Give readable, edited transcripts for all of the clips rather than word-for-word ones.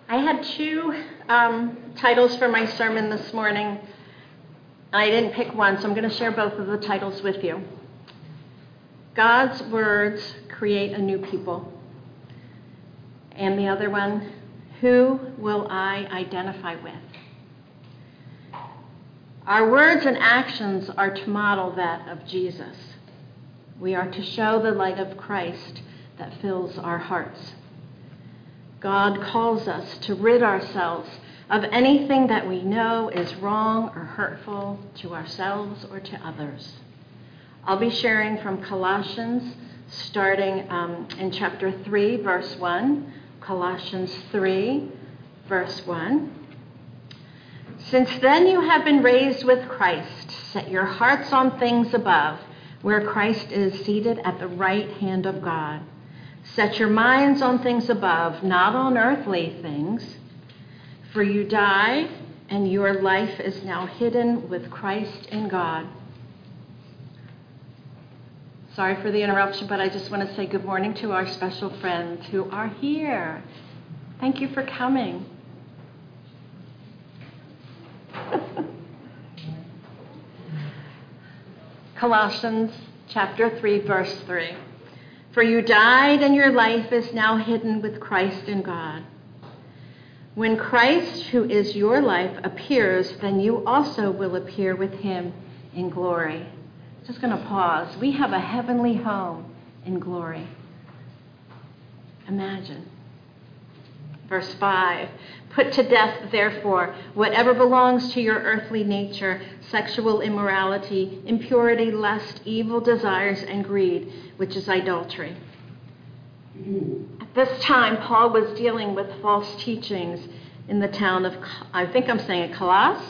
I had two titles for my sermon this morning. I didn't pick one, so I'm going to share both of the titles with you. God's words create a new people. And the other one, who will I identify with? Our words and actions are to model that of Jesus. We are to show the light of Christ that fills our hearts. God calls us to rid ourselves of anything that we know is wrong or hurtful to ourselves or to others. I'll be sharing from Colossians, starting in chapter 3, verse 1. Colossians 3, verse 1. Since then you have been raised with Christ. Set your hearts on things above, where Christ is seated at the right hand of God. Set your minds on things above, not on earthly things. For you died, and your life is now hidden with Christ in God. Sorry for the interruption, but I just want to say good morning to our special friends who are here. Thank you for coming. Colossians chapter 3, verse 3. For you died, and your life is now hidden with Christ in God. When Christ, who is your life, appears, then you also will appear with him in glory. Just going to pause. We have a heavenly home in glory. Imagine. Verse 5. Put to death, therefore, whatever belongs to your earthly nature, sexual immorality, impurity, lust, evil desires, and greed, which is idolatry. At this time, Paul was dealing with false teachings in the town of, I think I'm saying it, Colassa?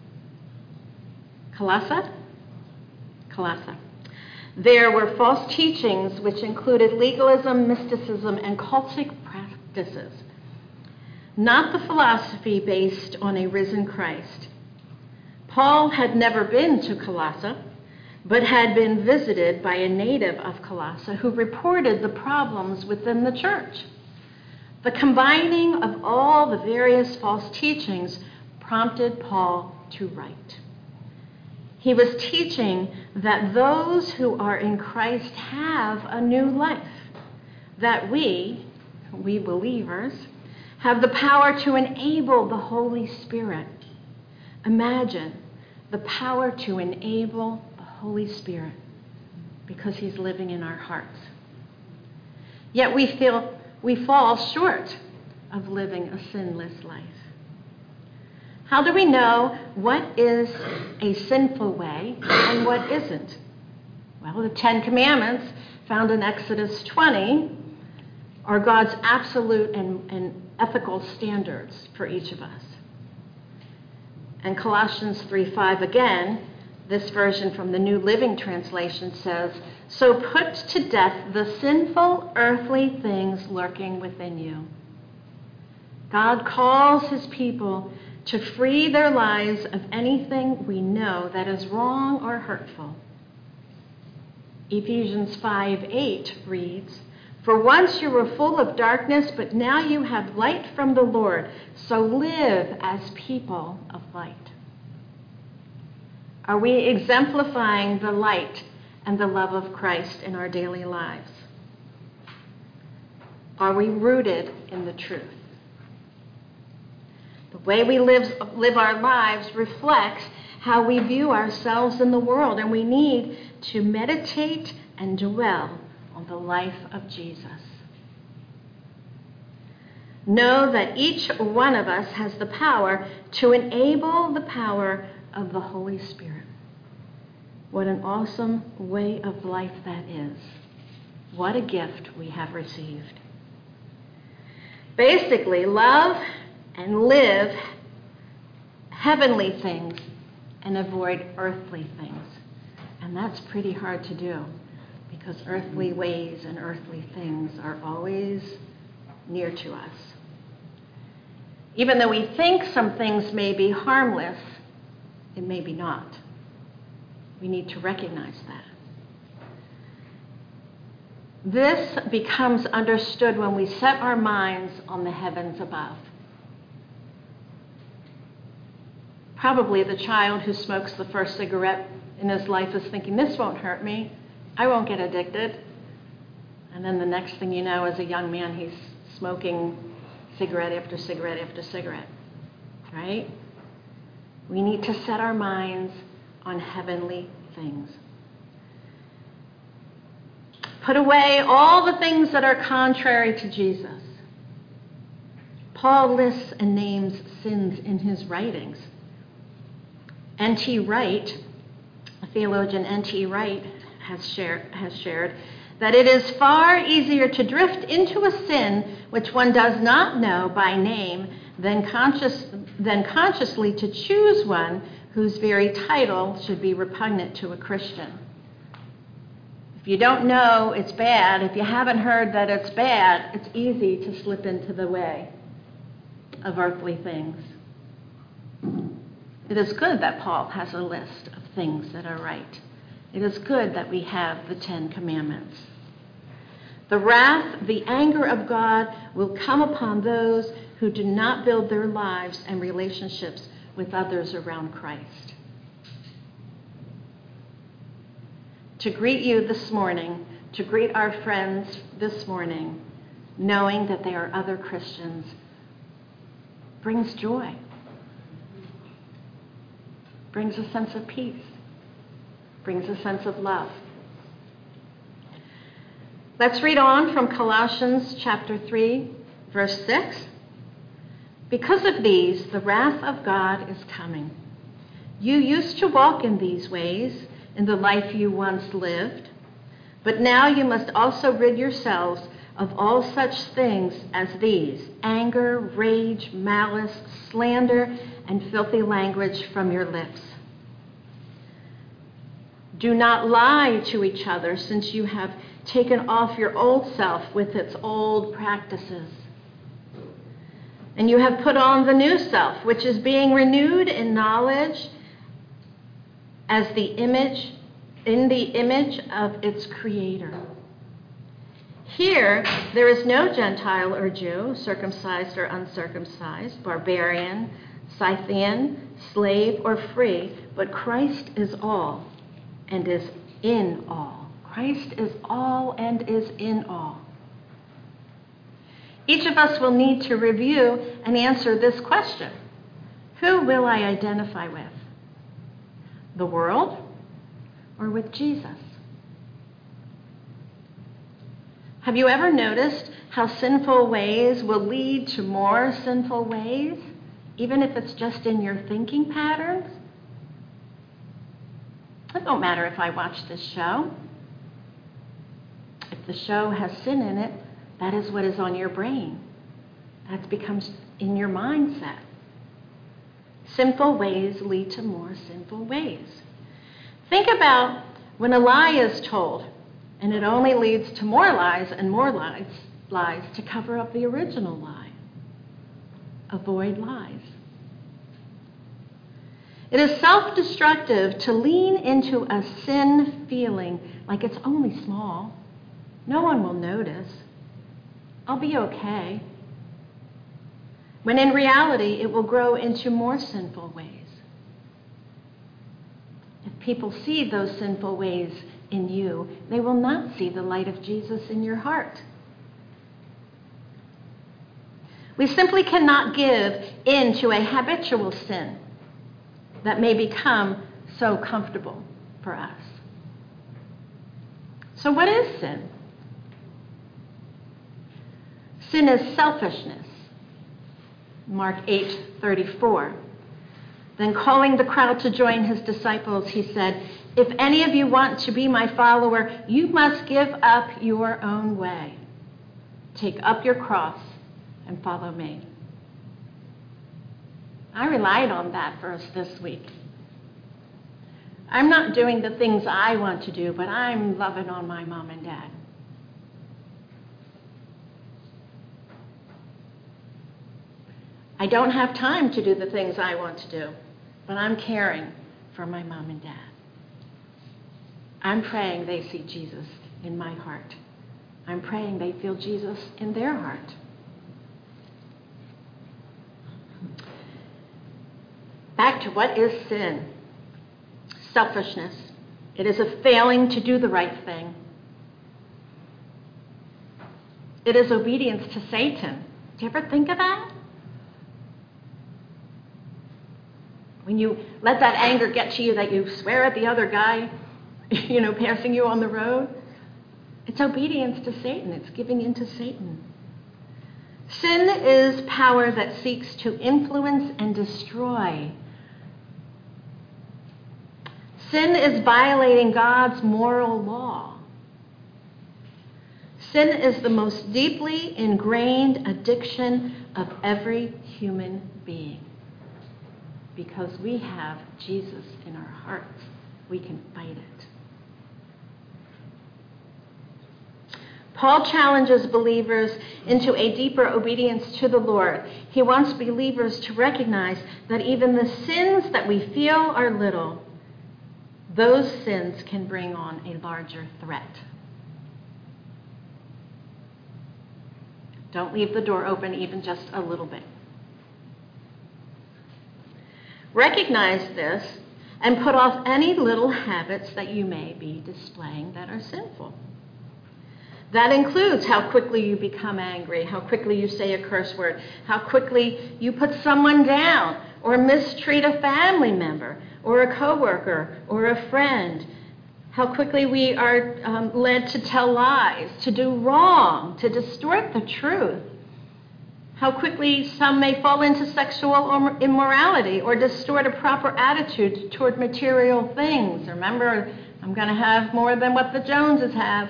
There were false teachings which included legalism, mysticism, and cultic practices. Not the philosophy based on a risen Christ. Paul had never been to Colassa, but had been visited by a native of Colassa who reported the problems within the church. The combining of all the various false teachings prompted Paul to write. He was teaching that those who are in Christ have a new life, that we believers, have the power to enable the Holy Spirit. Imagine the power to enable the Holy Spirit because he's living in our hearts. Yet we fall short of living a sinless life. How do we know what is a sinful way and what isn't? Well, the 10 Commandments found in Exodus 20 are God's absolute and ethical standards for each of us. And Colossians 3:5 again, this version from the New Living Translation says, so put to death the sinful earthly things lurking within you. God calls his people to free their lives of anything we know that is wrong or hurtful. Ephesians 5:8 reads, for once you were full of darkness, but now you have light from the Lord, so live as people of light. Are we exemplifying the light and the love of Christ in our daily lives? Are we rooted in the truth? The way we live our lives reflects how we view ourselves in the world, and we need to meditate and dwell on the life of Jesus. Know that each one of us has the power to enable the power of the Holy Spirit. What an awesome way of life that is. What a gift we have received. Basically, love and live heavenly things and avoid earthly things. And that's pretty hard to do, because earthly ways and earthly things are always near to us. Even though we think some things may be harmless, it may be not. We need to recognize that. This becomes understood when we set our minds on the heavens above. Probably the child who smokes the first cigarette in his life is thinking, this won't hurt me. I won't get addicted. And then the next thing you know, as a young man, he's smoking cigarette after cigarette after cigarette. Right? We need to set our minds on heavenly things. Put away all the things that are contrary to Jesus. Paul lists and names sins in his writings. N.T. Wright, a theologian, N.T. Wright, has shared that it is far easier to drift into a sin which one does not know by name than consciously to choose one whose very title should be repugnant to a Christian. If you don't know it's bad, if you haven't heard that it's bad, it's easy to slip into the way of earthly things. It is good that Paul has a list of things that are right. It is good that we have the 10 Commandments. The wrath, the anger of God will come upon those who do not build their lives and relationships with others around Christ. To greet you this morning, to greet our friends this morning, knowing that they are other Christians, brings joy, brings a sense of peace, brings a sense of love. Let's read on from Colossians chapter 3, verse 6. Because of these, the wrath of God is coming. You used to walk in these ways in the life you once lived, but now you must also rid yourselves of all such things as these: anger, rage, malice, slander, and filthy language from your lips. Do not lie to each other, since you have taken off your old self with its old practices. And you have put on the new self, which is being renewed in knowledge as in the image of its creator. Here, there is no Gentile or Jew, circumcised or uncircumcised, barbarian, Scythian, slave or free, but Christ is all and is in all. Christ is all and is in all. Each of us will need to review and answer this question: who will I identify with? The world or with Jesus? Have you ever noticed how sinful ways will lead to more sinful ways, even if it's just in your thinking patterns? It don't matter if I watch this show. If the show has sin in it, that is what is on your brain. That becomes in your mindset. Sinful ways lead to more sinful ways. Think about when a lie is told, and it only leads to more lies and more lies to cover up the original lie. Avoid lies. It is self-destructive to lean into a sin feeling like it's only small. No one will notice. I'll be okay. When in reality, it will grow into more sinful ways. If people see those sinful ways in you, they will not see the light of Jesus in your heart. We simply cannot give in to a habitual sin that may become so comfortable for us. So what is sin? Sin is selfishness. Mark 8:34. Then calling the crowd to join his disciples, he said, "If any of you want to be my follower, you must give up your own way. Take up your cross and follow me." I relied on that verse this week. I'm not doing the things I want to do, but I'm loving on my mom and dad. I don't have time to do the things I want to do, but I'm caring for my mom and dad. I'm praying they see Jesus in my heart. I'm praying they feel Jesus in their heart. Back to what is sin? Selfishness. It is a failing to do the right thing. It is obedience to Satan. Do you ever think of that? When you let that anger get to you that you swear at the other guy, passing you on the road, it's obedience to Satan. It's giving in to Satan. Sin is power that seeks to influence and destroy. Sin is violating God's moral law. Sin is the most deeply ingrained addiction of every human being. Because we have Jesus in our hearts, we can fight it. Paul challenges believers into a deeper obedience to the Lord. He wants believers to recognize that even the sins that we feel are little, those sins can bring on a larger threat. Don't leave the door open even just a little bit. Recognize this and put off any little habits that you may be displaying that are sinful. That includes how quickly you become angry, how quickly you say a curse word, how quickly you put someone down or mistreat a family member or a coworker or a friend, how quickly we are led to tell lies, to do wrong, to distort the truth. How quickly some may fall into sexual immorality or distort a proper attitude toward material things. Remember, I'm going to have more than what the Joneses have.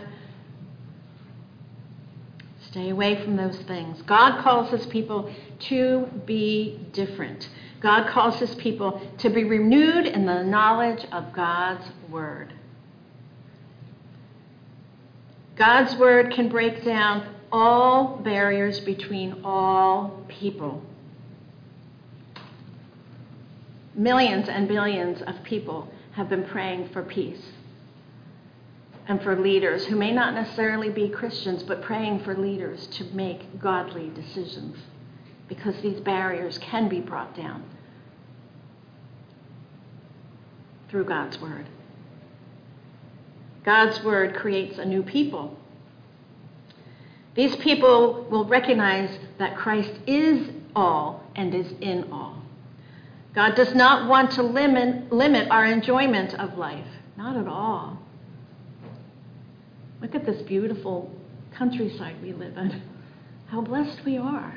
Stay away from those things. God calls his people to be different. God calls his people to be renewed in the knowledge of God's word. God's word can break down all barriers between all people. Millions and billions of people have been praying for peace and for leaders who may not necessarily be Christians, but praying for leaders to make godly decisions because these barriers can be brought down through God's word. God's word creates a new people. These people will recognize that Christ is all and is in all. God does not want to limit our enjoyment of life. Not at all. Look at this beautiful countryside we live in. How blessed we are.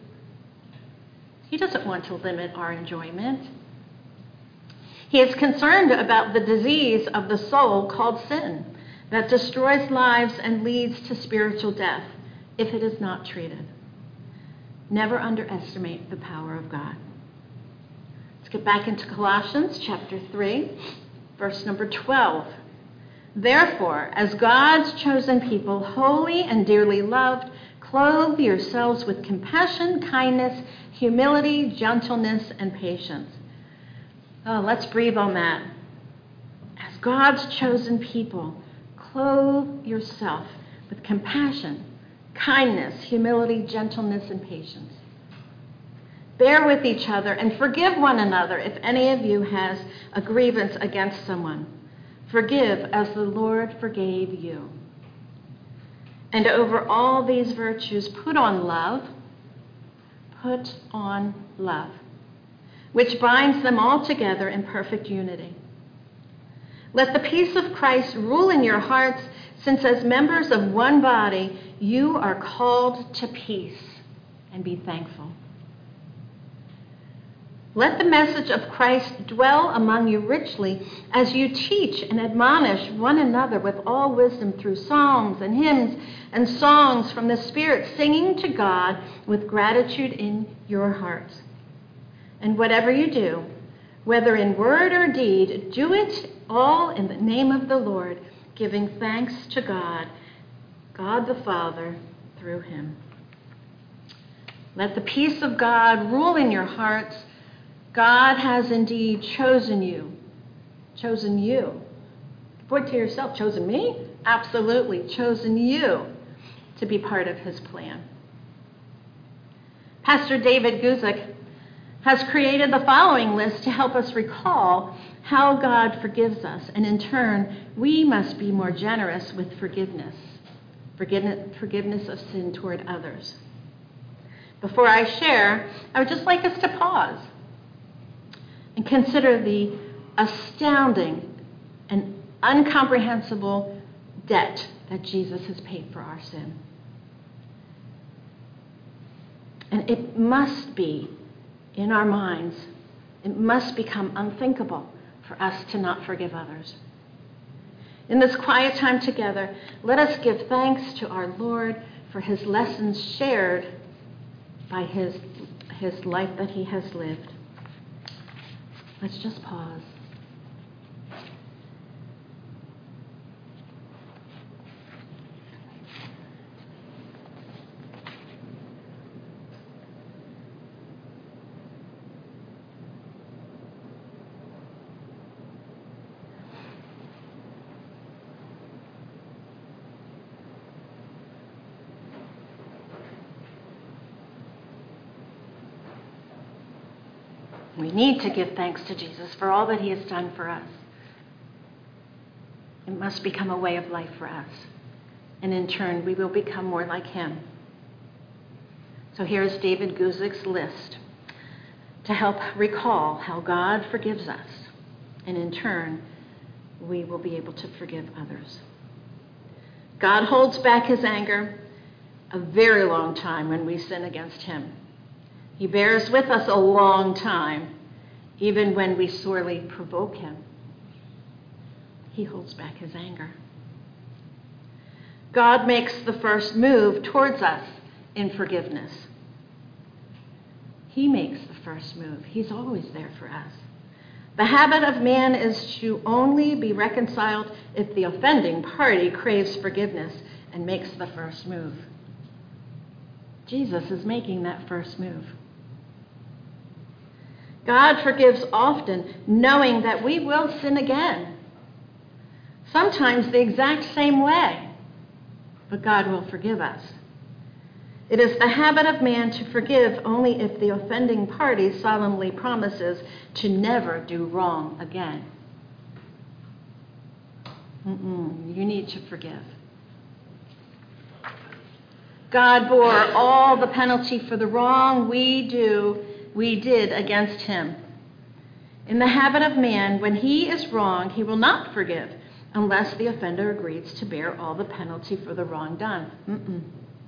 He doesn't want to limit our enjoyment. He is concerned about the disease of the soul called sin that destroys lives and leads to spiritual death if it is not treated. Never underestimate the power of God. Let's get back into Colossians chapter 3, verse number 12. Therefore, as God's chosen people, holy and dearly loved, clothe yourselves with compassion, kindness, humility, gentleness, and patience. Oh, let's breathe on that. As God's chosen people, clothe yourself with compassion, kindness, humility, gentleness, and patience. Bear with each other and forgive one another if any of you has a grievance against someone. Forgive as the Lord forgave you. And over all these virtues, put on love. Put on love, which binds them all together in perfect unity. Let the peace of Christ rule in your hearts, since as members of one body, you are called to peace, and be thankful. Let the message of Christ dwell among you richly as you teach and admonish one another with all wisdom through psalms and hymns and songs from the Spirit, singing to God with gratitude in your hearts. And whatever you do, whether in word or deed, do it all in the name of the Lord, giving thanks to God, God the Father, through him. Let the peace of God rule in your hearts. God has indeed chosen you. Chosen you. Point to yourself, chosen me? Absolutely, chosen you to be part of his plan. Pastor David Guzik has created the following list to help us recall how God forgives us. And in turn, we must be more generous with forgiveness of sin toward others. Before I share, I would just like us to pause and consider the astounding and incomprehensible debt that Jesus has paid for our sin. And it must be in our minds, it must become unthinkable for us to not forgive others. In this quiet time together, let us give thanks to our Lord for his lessons shared by his life that he has lived. Let's just pause. We need to give thanks to Jesus for all that he has done for us. It must become a way of life for us. And in turn, we will become more like him. So here's David Guzik's list to help recall how God forgives us. And in turn, we will be able to forgive others. God holds back his anger a very long time when we sin against him. He bears with us a long time, even when we sorely provoke him. He holds back his anger. God makes the first move towards us in forgiveness. He makes the first move. He's always there for us. The habit of man is to only be reconciled if the offending party craves forgiveness and makes the first move. Jesus is making that first move. God forgives often, knowing that we will sin again. Sometimes the exact same way, but God will forgive us. It is the habit of man to forgive only if the offending party solemnly promises to never do wrong again. You need to forgive. God bore all the penalty for the wrong we did against him. In the habit of man, when he is wrong, he will not forgive unless the offender agrees to bear all the penalty for the wrong done.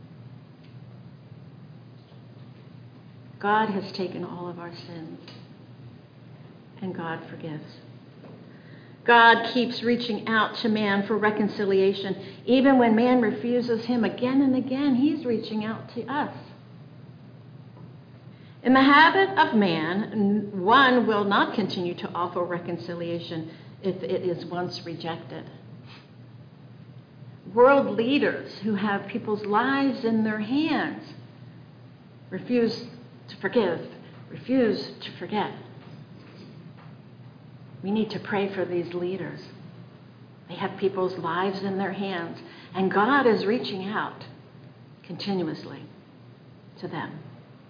God has taken all of our sins, and God forgives. God keeps reaching out to man for reconciliation. Even when man refuses him again and again, he's reaching out to us. In the habit of man, one will not continue to offer reconciliation if it is once rejected. World leaders who have people's lives in their hands refuse to forgive, refuse to forget. We need to pray for these leaders. They have people's lives in their hands, and God is reaching out continuously to them.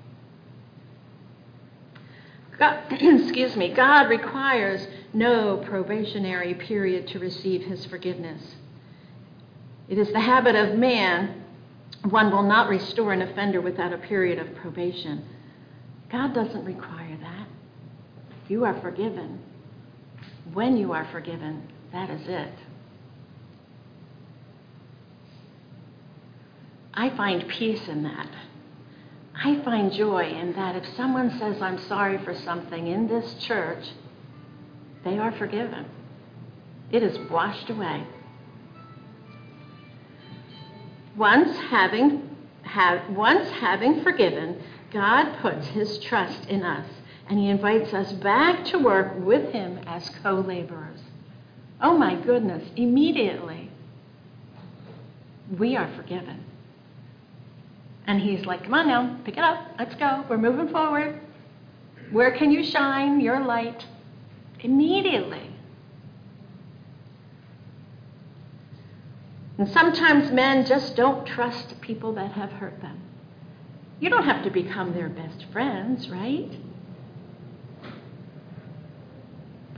God requires no probationary period to receive his forgiveness. It is the habit of man, one will not restore an offender without a period of probation. God doesn't require that. You are forgiven. When you are forgiven, that is it. I find peace in that. I find joy in that if someone says, I'm sorry for something in this church, they are forgiven. It is washed away. Once having forgiven, God puts his trust in us, and he invites us back to work with him as co-laborers. Oh my goodness, immediately, we are forgiven. And he's like, come on now, pick it up, let's go, we're moving forward. Where can you shine your light? Immediately. And sometimes men just don't trust people that have hurt them. You don't have to become their best friends, right?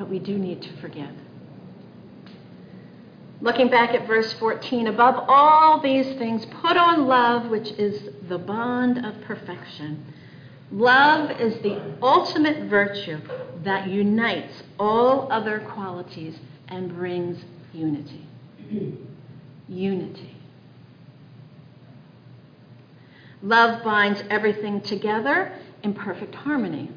but we do need to forgive. Looking back at verse 14, above all these things, put on love, which is the bond of perfection. Love is the ultimate virtue that unites all other qualities and brings unity. Unity. Love binds everything together in perfect harmony.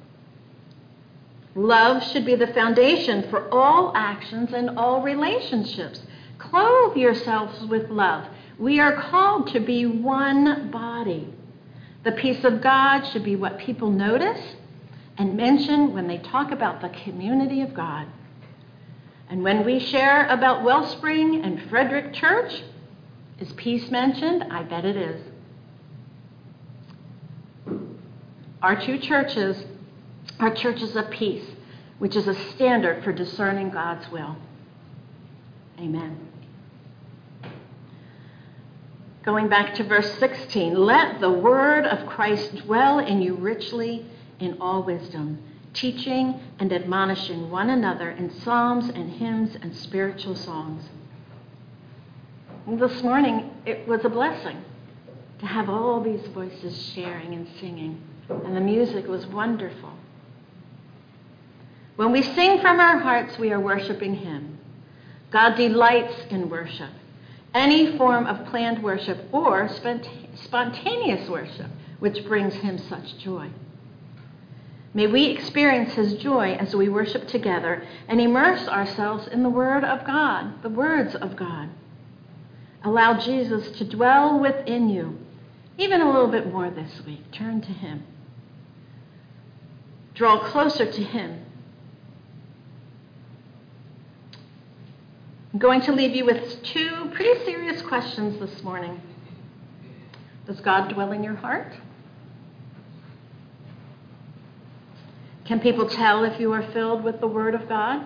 Love should be the foundation for all actions and all relationships. Clothe yourselves with love. We are called to be one body. The peace of God should be what people notice and mention when they talk about the community of God. And when we share about Wellspring and Frederick Church, is peace mentioned? I bet it is. Our two churches are churches of peace, which is a standard for discerning God's will. Amen. Going back to verse 16, let the word of Christ dwell in you richly in all wisdom, teaching and admonishing one another in psalms and hymns and spiritual songs. This morning, it was a blessing to have all these voices sharing and singing, and the music was wonderful. When we sing from our hearts, we are worshiping Him. God delights in worship, any form of planned worship or spontaneous worship, which brings Him such joy. May we experience His joy as we worship together and immerse ourselves in the Word of God, the words of God. Allow Jesus to dwell within you, even a little bit more this week. Turn to Him. Draw closer to Him. I'm going to leave you with two pretty serious questions this morning. Does God dwell in your heart? Can people tell if you are filled with the Word of God?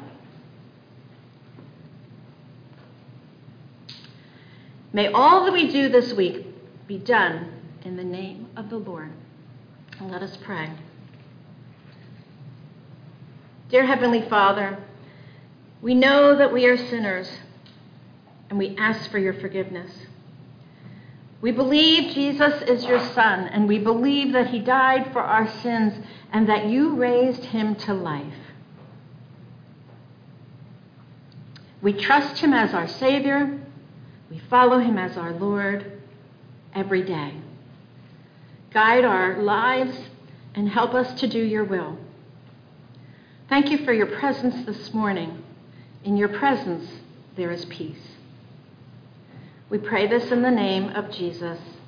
May all that we do this week be done in the name of the Lord. And let us pray. Dear Heavenly Father, we know that we are sinners, and we ask for your forgiveness. We believe Jesus is your Son, and we believe that He died for our sins and that you raised Him to life. We trust Him as our Savior. We follow Him as our Lord every day. Guide our lives and help us to do your will. Thank you for your presence this morning. In your presence, there is peace. We pray this in the name of Jesus.